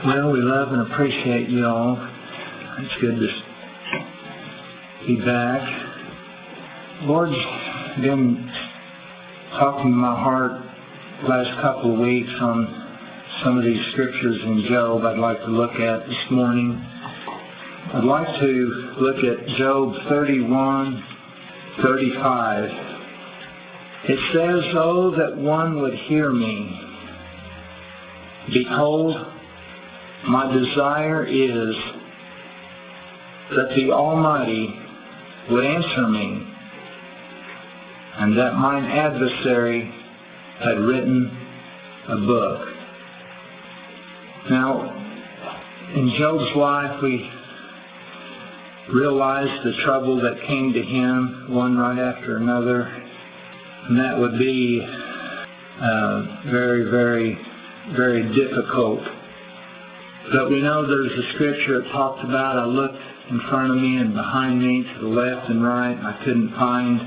Well, we love and appreciate you all. It's good to be back. Lord's been talking to my heart the last couple of weeks on some of these scriptures in Job I'd like to look at this morning. I'd like to look at Job 31:35. It says, "Oh, that one would hear me. Behold, my desire is that the Almighty would answer me, and that mine adversary had written a book." Now, in Job's life, we realize the trouble that came to him, one right after another, and that would be very, very, very difficult. But we know there's a scripture that talks about, I looked in front of me and behind me, to the left and right, and I couldn't find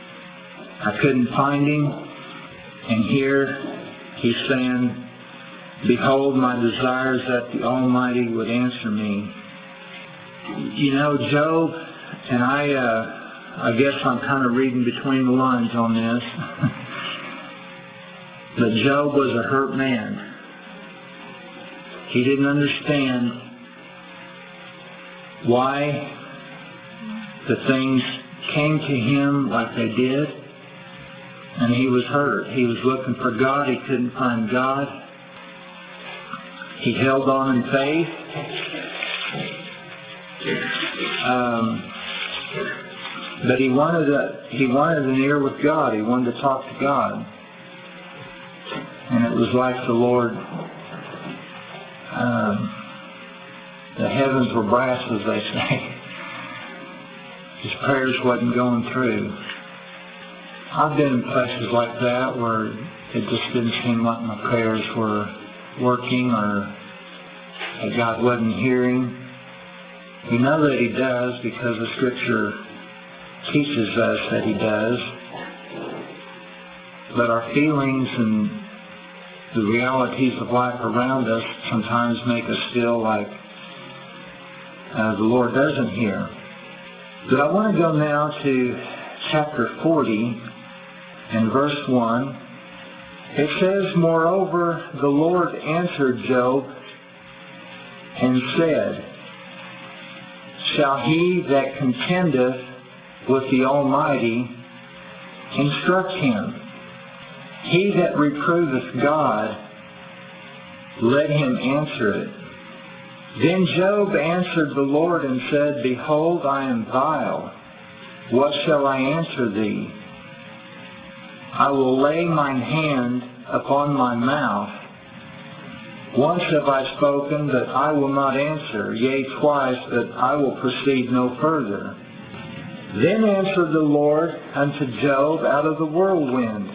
him. And here he's saying, "Behold, my desire is that the Almighty would answer me." You know, Job, and I guess I'm kind of reading between the lines on this, but Job was a hurt man. He didn't understand why the things came to him like they did, and he was hurt. He was looking for God. He couldn't find God. He held on in faith. But he wanted an ear with God. He wanted to talk to God. And it was like the Lord, the heavens were brass, as they say. His prayers wasn't going through. I've been in places like that where it just didn't seem like my prayers were working, or that God wasn't hearing. We know that He does because the Scripture teaches us that He does. But our feelings and the realities of life around us sometimes make us feel like the Lord doesn't hear. But I want to go now to chapter 40 and verse 1. It says, "Moreover, the Lord answered Job and said, Shall he that contendeth with the Almighty instruct him? He that reproveth God, let him answer it. Then Job answered the Lord and said, Behold, I am vile. What shall I answer thee? I will lay mine hand upon my mouth. Once have I spoken, that I will not answer, yea, twice, that I will proceed no further. Then answered the Lord unto Job out of the whirlwind,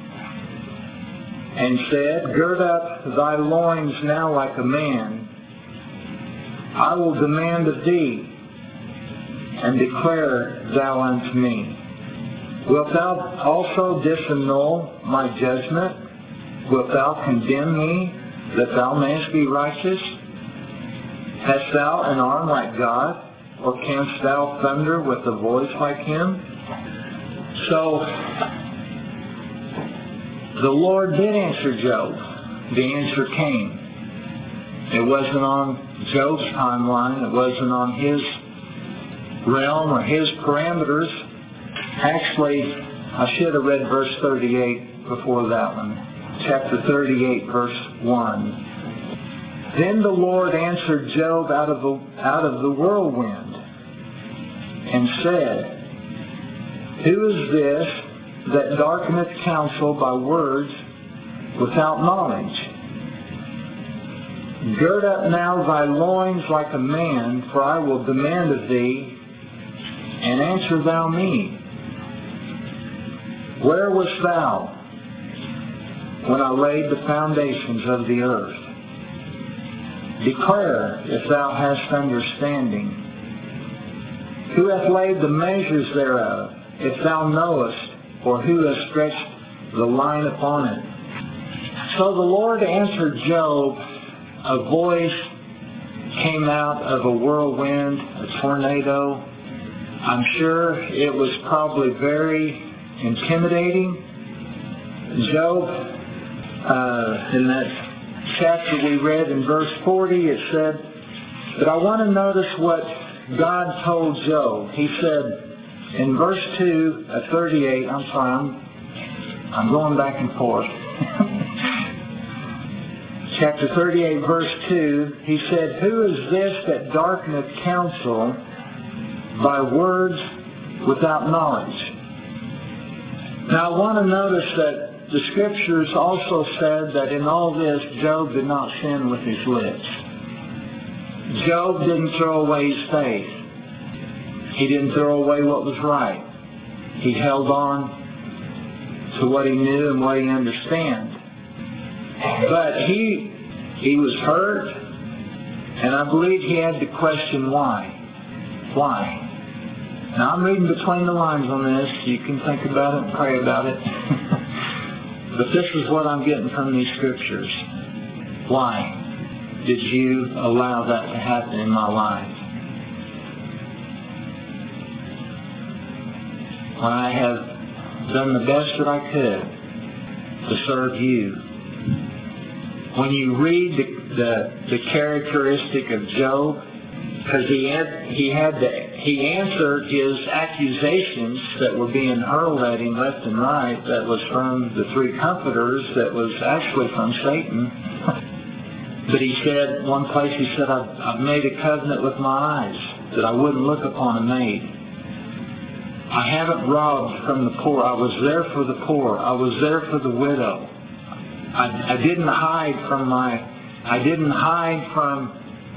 and said, Gird up thy loins now like a man. I will demand of thee, and declare thou unto me. Wilt thou also disannul my judgment? Wilt thou condemn me, that thou mayest be righteous? Hast thou an arm like God, or canst thou thunder with a voice like Him? So, the Lord did answer Job. The answer came. It wasn't on Job's timeline. It wasn't on his realm or his parameters. Actually, I should have read verse 38 before that one. Chapter 38, verse 1. Then the Lord answered Job out of the whirlwind and said, Who is this that darkeneth counsel by words without knowledge? Gird up now thy loins like a man, for I will demand of thee, and answer thou me. Where wast thou when I laid the foundations of the earth? Declare if thou hast understanding. Who hath laid the measures thereof, if thou knowest, or who hath stretched the line upon it? So the Lord answered Job a voice came out of a whirlwind, a tornado. I'm sure it was probably very intimidating. Job, in that chapter we read in verse 40, it said, but I want to notice what God told Job. He said in verse 2 of 38, I'm going back and forth. Chapter 38, verse 2, he said, who is this that darkeneth counsel by words without knowledge? Now I want to notice that the Scriptures also said that in all this, Job did not sin with his lips. Job didn't throw away his faith. He didn't throw away what was right. He held on to what he knew and what he understood. But he was hurt, and I believe he had to question why. Why? Now I'm reading between the lines on this. You can think about it and pray about it. But this is what I'm getting from these Scriptures. Why did you allow that to happen in my life? When I have done the best that I could to serve you. When you read the characteristic of Job, because he answered his accusations that were being hurled at him left and right, that was from the three comforters, that was actually from Satan. But he said, one place he said, I've made a covenant with my eyes that I wouldn't look upon a maid. I haven't robbed from the poor. I was there for the poor. I was there for the widow. I didn't hide from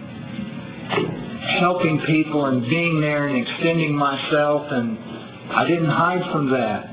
helping people and being there and extending myself, and I didn't hide from that.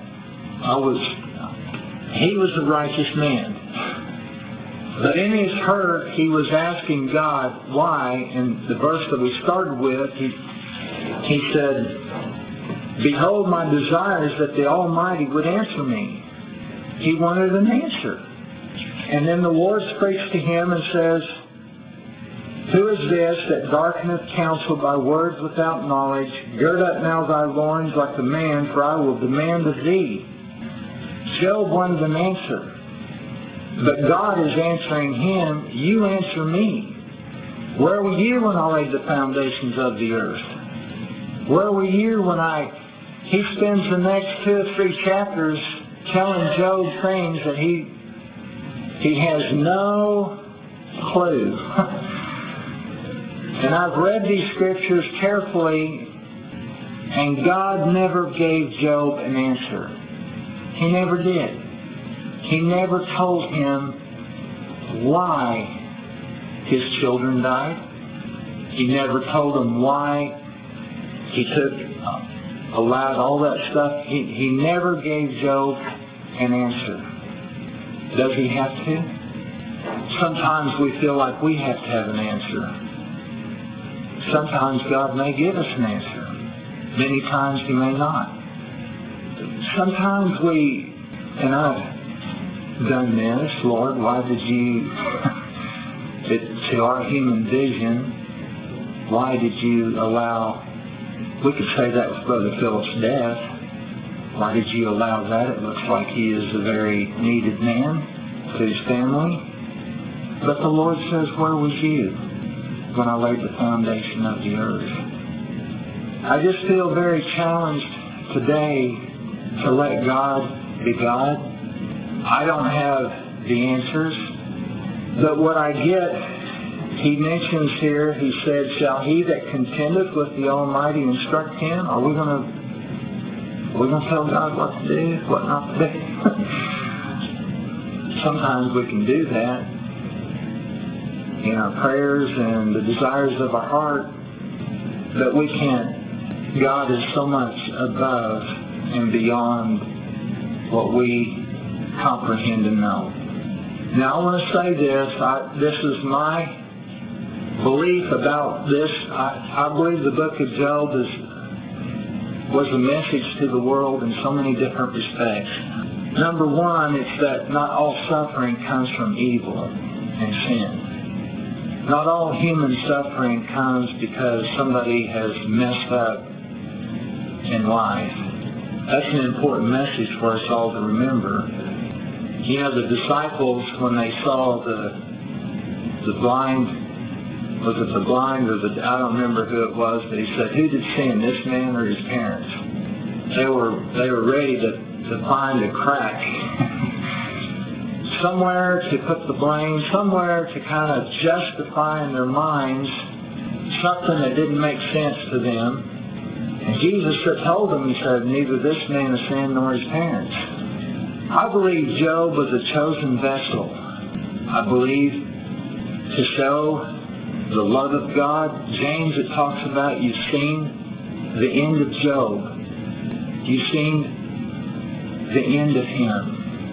He was a righteous man. But in his hurt, he was asking God why. In the verse that we started with, he said, behold, my desire is that the Almighty would answer me. He wanted an answer. And then the Lord speaks to him and says, who is this that darkeneth counsel by words without knowledge? Gird up now thy loins like a man, for I will demand of thee. Job wanted an answer. But God is answering him, you answer me. Where were you when I laid the foundations of the earth? Where were you when He spends the next 2 or 3 chapters telling Job things that he has no clue. And I've read these Scriptures carefully, and God never gave Job an answer. He never did. He never told him why his children died. He never told him why he allowed all that stuff. He never gave Job an answer. Does he have to? Sometimes we feel like we have to have an answer. Sometimes God may give us an answer. Many times He may not. Sometimes and I've done this, Lord, why did you, to our human vision, why did you allow, we could say that was Brother Philip's death. Why did you allow that? It looks like he is a very needed man to his family. But the Lord says, where was you when I laid the foundation of the earth? I just feel very challenged today to let God be God. I don't have the answers. But what I get, he mentions here, he said, shall he that contendeth with the Almighty instruct him? Are we going to tell God what to do, what not to do? Sometimes we can do that in our prayers and the desires of our heart, but we can't. God is so much above and beyond what we comprehend and know. Now I want to say this. This is my belief about this. I believe the book of Job was a message to the world in so many different respects. Number one, it's that not all suffering comes from evil and sin. Not all human suffering comes because somebody has messed up in life. That's an important message for us all to remember. You know, the disciples, when they saw the blind, was it the blind or I don't remember who it was, but he said, who did sin, this man or his parents? They were ready to find a crack. Somewhere to put the blame, somewhere to kind of justify in their minds something that didn't make sense to them. And Jesus told them, he said, neither this man has sinned nor his parents. I believe Job was a chosen vessel. I believe to show the love of God. James, it talks about, you've seen the end of Job. You've seen the end of him.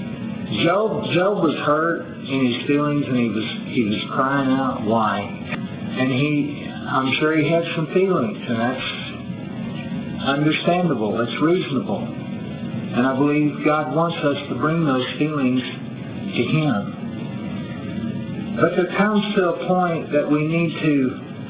Job was hurt in his feelings, and he was crying out, why? And I'm sure he had some feelings, and that's understandable, that's reasonable. And I believe God wants us to bring those feelings to Him. But there comes to a point that we need to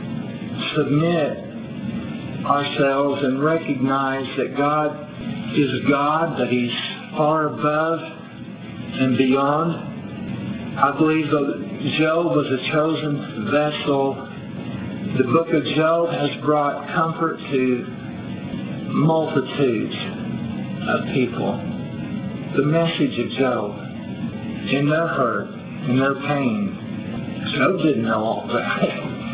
submit ourselves and recognize that God is God, that He's far above and beyond. I believe that Job was a chosen vessel. The book of Job has brought comfort to multitudes of people. The message of Job, in their hurt, in their pain. Job didn't know all that.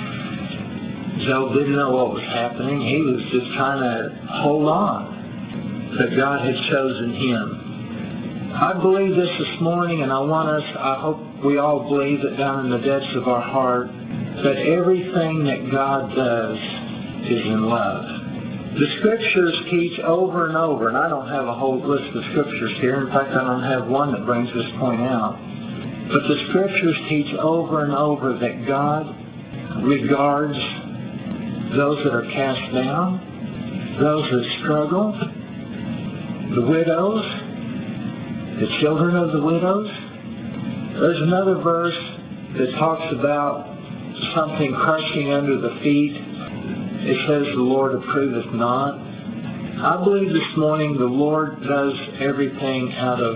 Job didn't know what was happening. He was just trying to hold on. That God had chosen him. I believe this morning, and I hope we all believe it down in the depths of our heart, that everything that God does is in love. The Scriptures teach over and over, and I don't have a whole list of Scriptures here. In fact, I don't have one that brings this point out. But the Scriptures teach over and over that God regards those that are cast down, those that struggle, the widows, the children of the widows. There's another verse that talks about something crushing under the feet. It says the Lord approveth not. I believe this morning the Lord does everything out of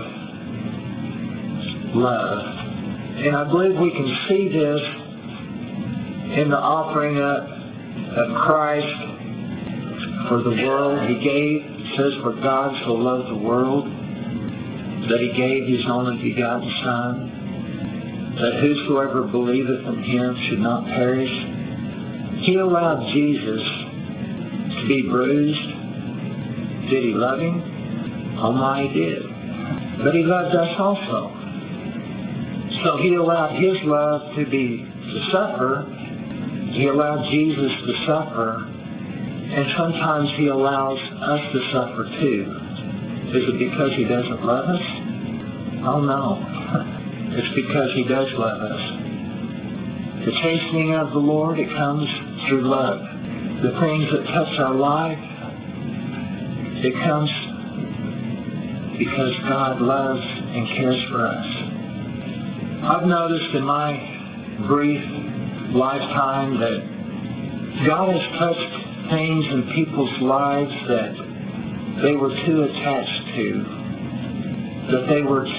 love. And I believe we can see this in the offering up of Christ for the world. He gave, it says, for God so loved the world that He gave His only begotten Son, that whosoever believeth in Him should not perish. He allowed Jesus to be bruised. Did He love Him? Oh my, He did. But He loved us also. So He allowed His love to suffer. He allowed Jesus to suffer. And sometimes He allows us to suffer too. Is it because He doesn't love us? Oh no. It's because He does love us. The chastening of the Lord, it comes through love. The things that touch our life, it comes because God loves and cares for us. I've noticed in my brief lifetime that God has touched things in people's lives that they were too attached to, that they were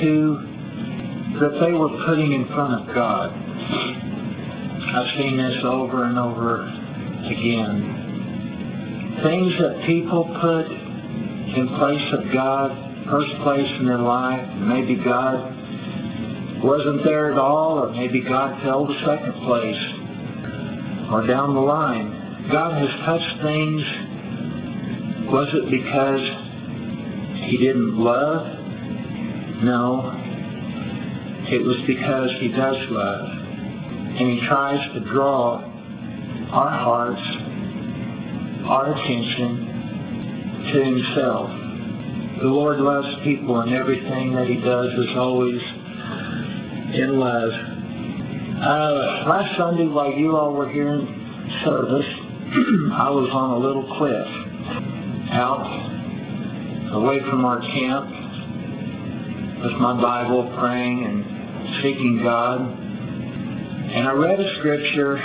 putting in front of God. I've seen this over and over again. Things that people put in place of God, first place in their life, maybe God wasn't there at all, or maybe God fell to second place, or down the line. God has touched things. Was it because He didn't love? No. It was because He does love. And He tries to draw our hearts, our attention to Himself. The Lord loves people, and everything that He does is always in love. Last Sunday, while you all were here in service, I was on a little cliff out away from our camp with my Bible, praying and seeking God. And I read a scripture,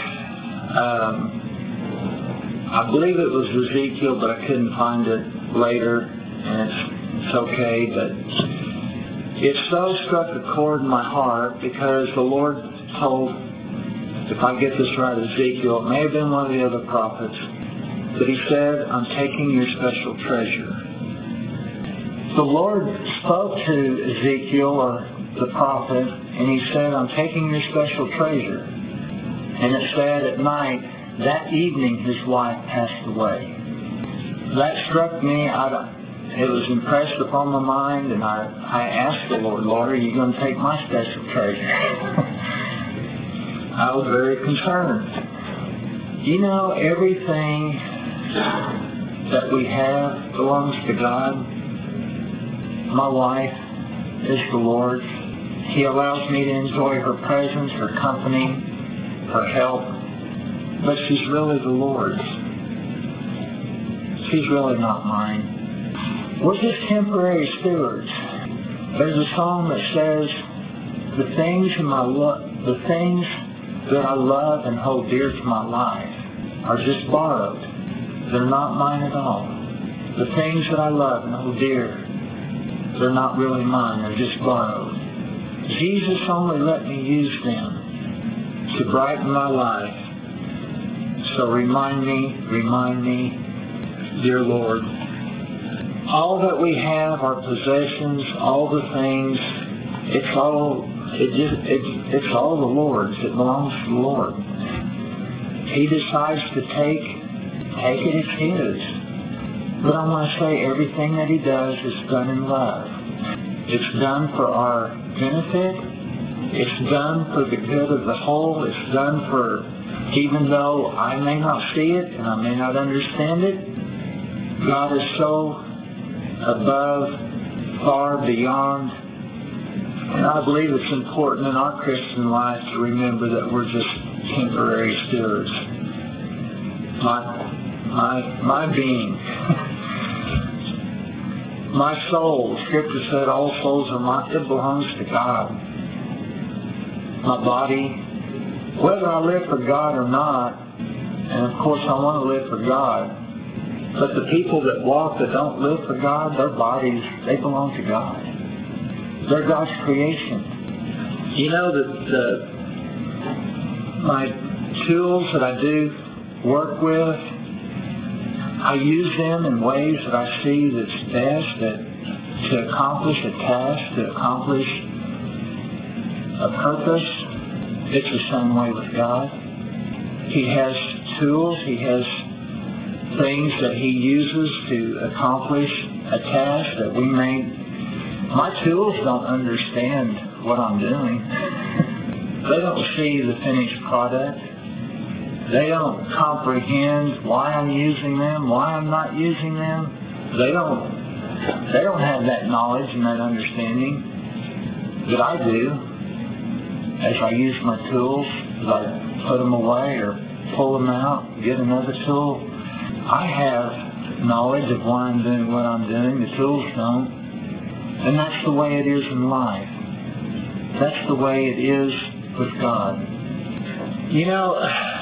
I believe it was Ezekiel, but I couldn't find it later, and it's okay, but it so struck a chord in my heart because the Lord told, if I get this right, Ezekiel, it may have been one of the other prophets, but he said, I'm taking your special treasure. The Lord spoke to Ezekiel, or the prophet, and he said, I'm taking your special treasure. And it said at night, that evening his wife passed away. That struck me. It was impressed upon my mind, and I asked the Lord, Lord, are you going to take my special treasure? I was very concerned. You know, everything that we have belongs to God. My wife is the Lord's. He allows me to enjoy her presence, her company, her help. But she's really the Lord's. She's really not mine. We're just temporary stewards. There's a song that says, the things that I love and hold dear to my life are just borrowed. They're not mine at all. The things that I love and hold dear, they're not really mine. They're just borrowed. Jesus only let me use them to brighten my life. So remind me, dear Lord, all that we have, our possessions, all the things, it's all the Lord's. It belongs to the Lord. He decides to take it as His. But I want to say everything that He does is done in love. It's done for our benefit. It's done for the good of the whole. It's done for, even though I may not see it and I may not understand it, God is so above, far beyond. And I believe it's important in our Christian life to remember that we're just temporary stewards. My being, my soul, Scripture said all souls are mine. It belongs to God. My body, whether I live for God or not, and of course I want to live for God, but the people that walk that don't live for God, their bodies, they belong to God. They're God's creation. You know that my tools that I do work with, I use them in ways that I see that's best to accomplish a task, to accomplish a purpose. It's the same way with God. He has tools. He has things that He uses to accomplish a task that we may. My tools don't understand what I'm doing. They don't see the finished product. They don't comprehend why I'm using them, why I'm not using them. They don't have that knowledge and that understanding that I do as I use my tools, as I put them away or pull them out, get another tool. I have knowledge of why I'm doing what I'm doing. The tools don't. And that's the way it is in life. That's the way it is with God. You know,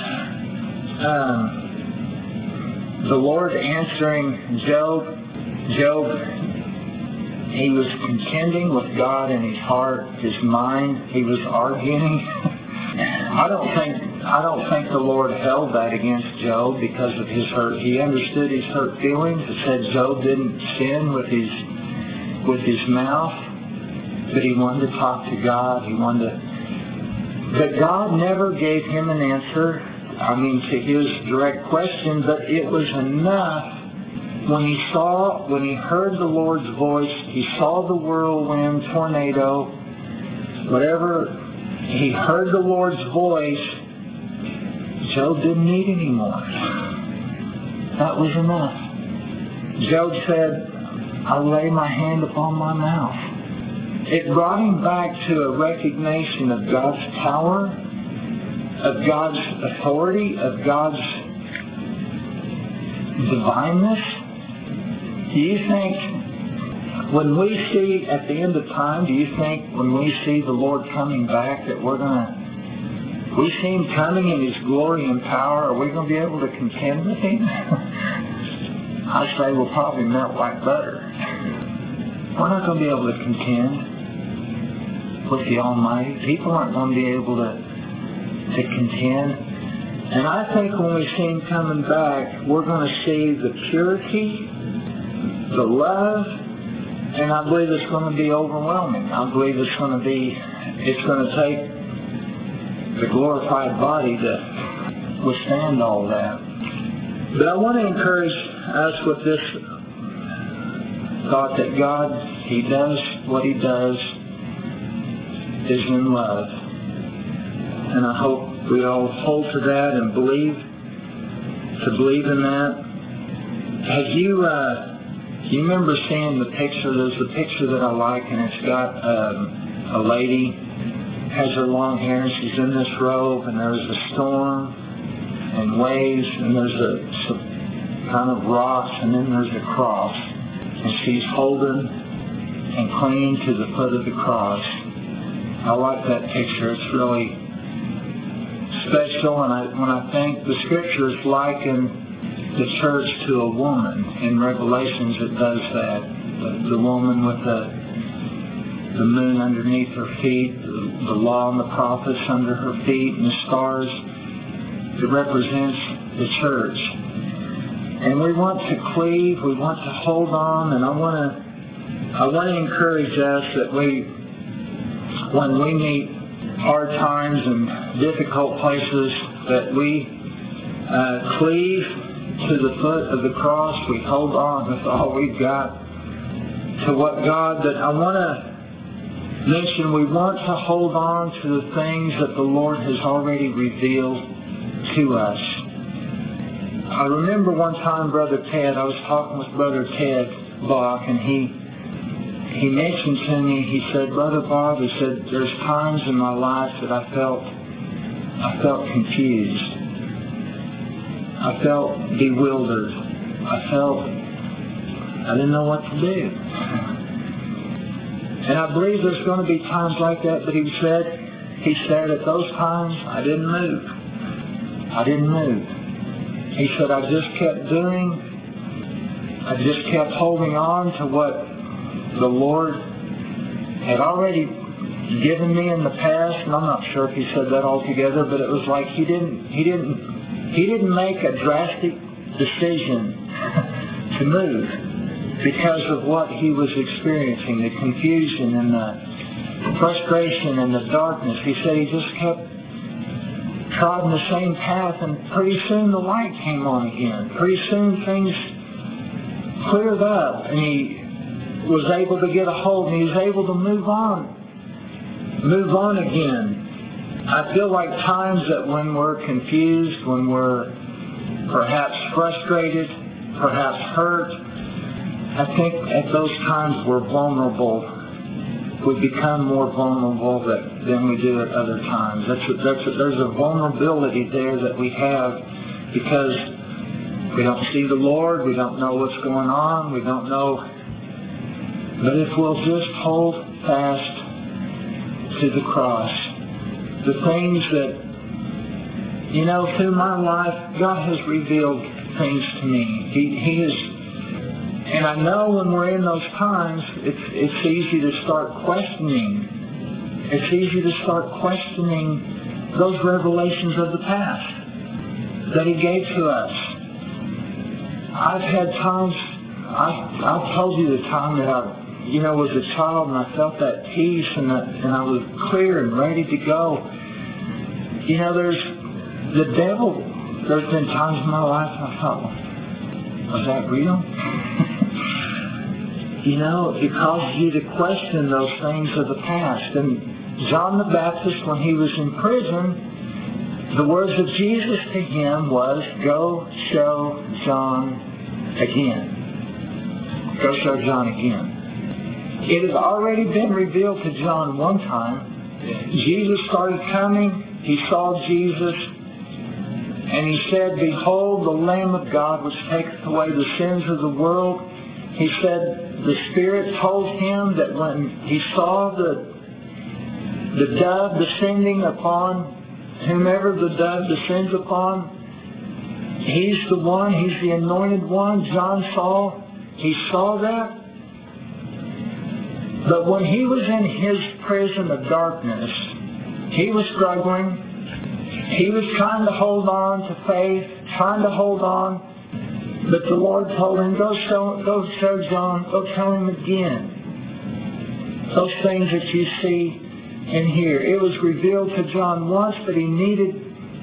the Lord answering Job, he was contending with God in his heart, his mind. He was arguing. I don't think the Lord held that against Job because of his hurt. He understood his hurt feelings. It said Job didn't sin with his mouth, but he wanted to talk to God. But God never gave him an answer, to his direct question, but it was enough when he heard the Lord's voice, he saw the whirlwind, tornado, whatever, he heard the Lord's voice, Job didn't need any more. That was enough. Job said, I lay my hand upon my mouth. It brought him back to a recognition of God's power, of God's authority, of God's divineness. Do you think when we see at the end of time, do you think when we see the Lord coming back that we're going to we see Him coming in His glory and power. Are we going to be able to contend with Him? I say we'll probably melt like butter. We're not going to be able to contend with the Almighty. People aren't going to be able to contend. And I think when we see Him coming back, we're going to see the purity, the love, and I believe it's going to be overwhelming. I believe it's going to take the glorified body to withstand all that. But I want to encourage us with this thought that God, He does what He does is in love. And I hope we all hold to that and believe in that. Have you remember seeing the picture? There's a picture that I like, and it's got a lady, has her long hair, and she's in this robe, and there's a storm and waves, and there's some kind of rocks, and then there's a cross, and she's holding and clinging to the foot of the cross. I like that picture. It's really special, and when I think the Scriptures liken the church to a woman. In Revelations it does that. The woman with the moon underneath her feet, the law and the prophets under her feet, and the stars. It represents the church. And we want to cleave, we want to hold on, and I want to encourage us that when we meet hard times and difficult places, that we cleave to the foot of the cross. We hold on with all we've got to what God, that I want to mention, we want to hold on to the things that the Lord has already revealed to us. I remember one time Brother Ted, I was talking with Brother Ted Block, and he mentioned to me, he said, Brother Bob, he said, there's times in my life that I felt confused. I felt bewildered. I didn't know what to do. And I believe there's going to be times like that, but he said at those times, I didn't move. He said, I just kept holding on to what the Lord had already given me in the past, and I'm not sure if he said that altogether, but it was like he didn't make a drastic decision to move because of what he was experiencing, the confusion and the frustration and the darkness. He said he just kept trotting the same path, and pretty soon the light came on again. Pretty soon things cleared up, and he was able to get a hold, and he was able to move on again. I feel like times that when we're confused, when we're perhaps frustrated, perhaps hurt, I think at those times we're vulnerable. We become more vulnerable than we do at other times. There's a vulnerability there that we have because we don't see the Lord, we don't know what's going on, we don't know. But if we'll just hold fast to the cross, the things that, through my life, God has revealed things to me. He has, and I know when we're in those times, it's easy to start questioning. It's easy to start questioning those revelations of the past that He gave to us. I've had times, I've told you the time that I was a child and I felt that peace and I was clear and ready to go. There's the devil. There's been times in my life and I thought, was that real? It causes you to question those things of the past. And John the Baptist, when he was in prison, the words of Jesus to him was, go show John again. Go show John again. It had already been revealed to John one time. Jesus started coming. He saw Jesus. And he said, behold, the Lamb of God which taketh away the sins of the world. He said, the Spirit told him that when he saw the dove descending upon whomever the dove descends upon, He's the one, He's the anointed one. John he saw that. But when he was in his prison of darkness, he was struggling. He was trying to hold on to faith, trying to hold on. But the Lord told him, go show John, go tell him again those things that you see and hear. It was revealed to John once, but he needed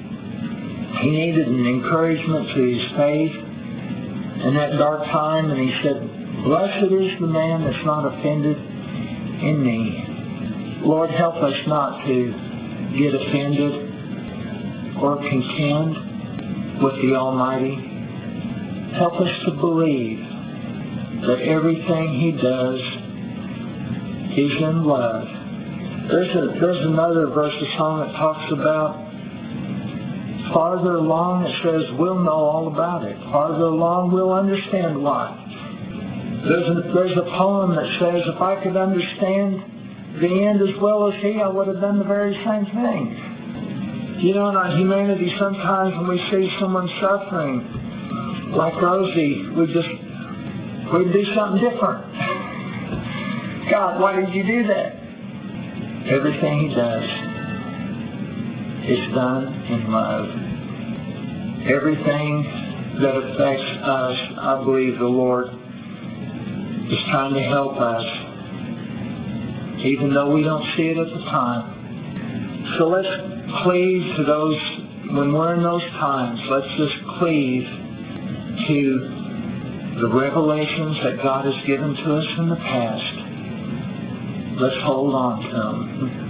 an encouragement to his faith in that dark time. And he said, blessed is the man that's not offended in me. Lord, help us not to get offended or contend with the Almighty. Help us to believe that everything He does is in love. There's another verse of song that talks about farther along. It says we'll know all about it. Farther along we'll understand why. There's a poem that says if I could understand the end as well as He, I would have done the very same thing. You know, in our humanity, sometimes when we see someone suffering, like Rosie, we'd do something different. God, why did you do that? Everything He does is done in love. Everything that affects us, I believe the Lord is trying to help us, even though we don't see it at the time. So let's cleave to those, when we're in those times, let's just cleave to the revelations that God has given to us in the past. Let's hold on to them.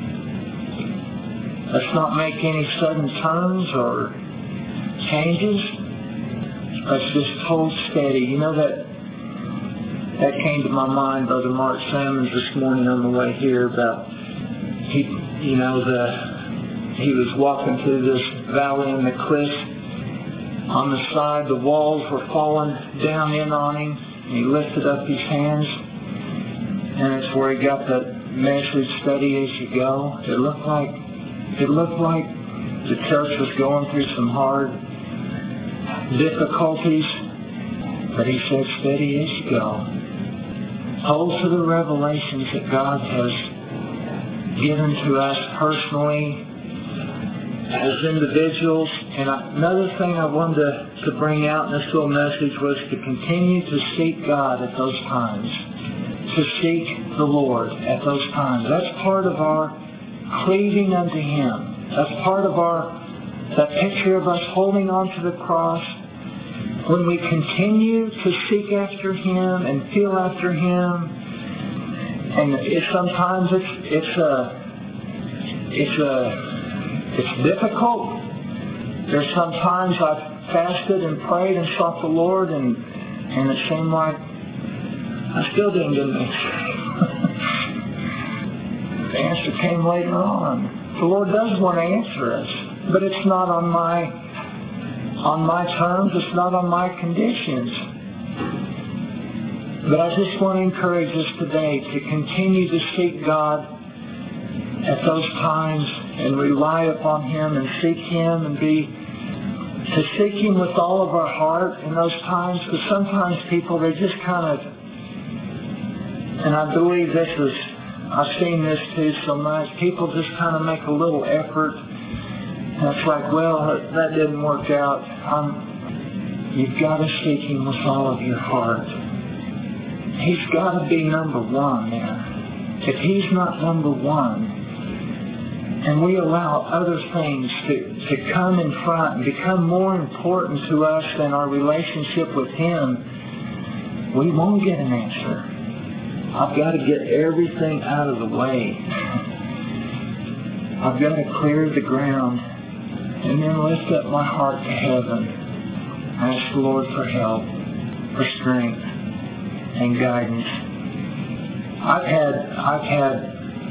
Let's not make any sudden turns or changes. Let's just hold steady. You know, that came to my mind, Brother Mark Salmons, this morning on the way here, about he was walking through this valley in the cliffs. On the side, the walls were falling down in on him, and he lifted up his hands, and it's where he got that message, steady as you go. It looked like the church was going through some hard difficulties, but he said, steady as you go. Hold to the revelations that God has given to us personally, as individuals. And another thing I wanted to bring out in this little message was to continue to seek God at those times, to seek the Lord at those times. That's part of our cleaving unto Him. That's part of that picture of us holding on to the cross. When we continue to seek after Him and feel after Him, and sometimes it's difficult. There's sometimes I've fasted and prayed and sought the Lord, and it seemed like I still didn't get an answer. The answer came later on. The Lord does want to answer us, but it's not on my terms. It's not on my conditions. But I just want to encourage us today to continue to seek God at those times and rely upon Him and seek Him and to seek Him with all of our heart in those times. Because sometimes people, they just kind of, and I believe I've seen this too so much, people just kind of make a little effort. And it's like, well, that didn't work out. You've got to seek Him with all of your heart. He's got to be number one there. If He's not number one, and we allow other things to come in front and become more important to us than our relationship with Him, we won't get an answer. I've got to get everything out of the way. I've got to clear the ground and then lift up my heart to heaven. Ask the Lord for help, for strength, and guidance. I've had,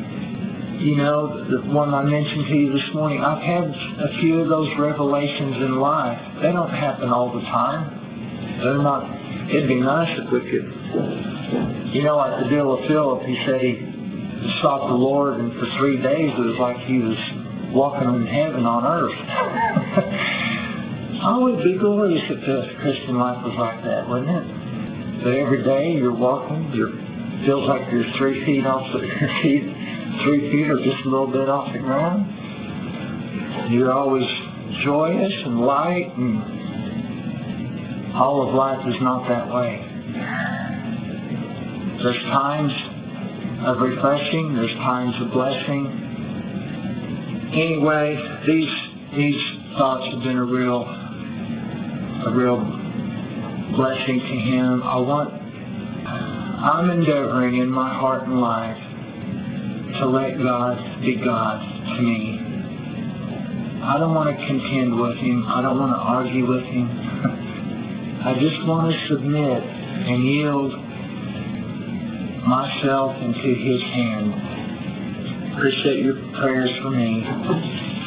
the one I mentioned to you this morning, I've had a few of those revelations in life. They don't happen all the time. They're not, it'd be nice if we could, like the deal with Philip, he said he sought the Lord, and for 3 days it was like he was walking in heaven on earth. Oh, it'd be glorious if the Christian life was like that, wouldn't it? But every day you're walking, feels like you're 3 feet off the 3 feet or just a little bit off the ground. You're always joyous and light, and all of life is not that way. There's times of refreshing, there's times of blessing. Anyway, these thoughts have been a real blessing to him. I'm endeavoring in my heart and life to let God be God to me. I don't want to contend with him. I don't want to argue with him. I just want to submit and yield myself into his hand. Appreciate your prayers for me.